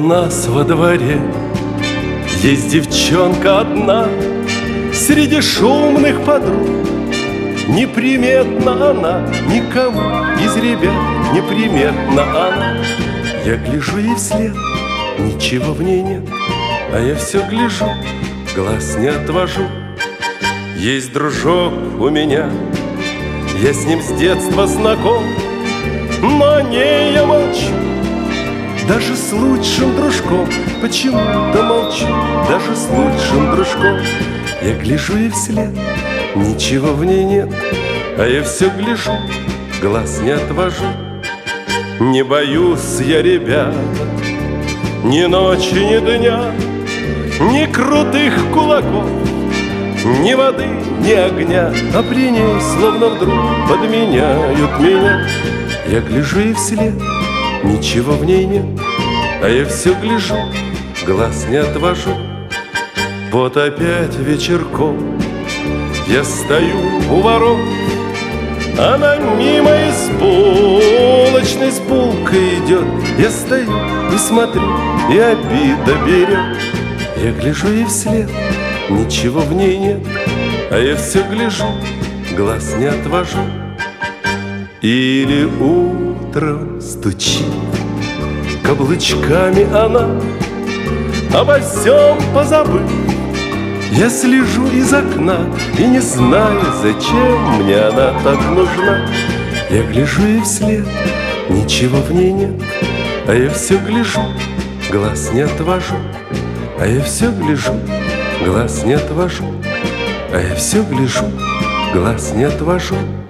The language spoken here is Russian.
нас во дворе есть девчонка одна среди шумных подруг. Неприметна она никому из ребят, неприметна она. Я гляжу ей вслед, ничего в ней нет, а я все гляжу, глаз не отвожу. Есть дружок у меня, я с ним с детства знаком, но о ней я молчу. Даже с лучшим дружком почему-то молчу. Даже с лучшим дружком я гляжу ей вслед, ничего в ней нет, а я все гляжу, глаз не отвожу. Не боюсь я, ребята, ни ночи, ни дня, ни крутых кулаков, ни воды, ни огня, а при ней словно вдруг подменяют меня. Я гляжу ей вслед, ничего в ней нет, а я все гляжу, глаз не отвожу. Вот опять вечерком я стою у ворот, она мимо из булочной с булкой идет. Я стою и смотрю, и обида берет. Я гляжу ей вслед, ничего в ней нет, а я все гляжу, глаз не отвожу. Или утром стучит каблучками она, обо всем позабыв. Я слежу из окна и не знаю, зачем мне она так нужна. Я гляжу ей вслед, ничего в ней нет, а я все гляжу, глаз не отвожу. А я все гляжу, глаз не отвожу. А я все гляжу, глаз не отвожу.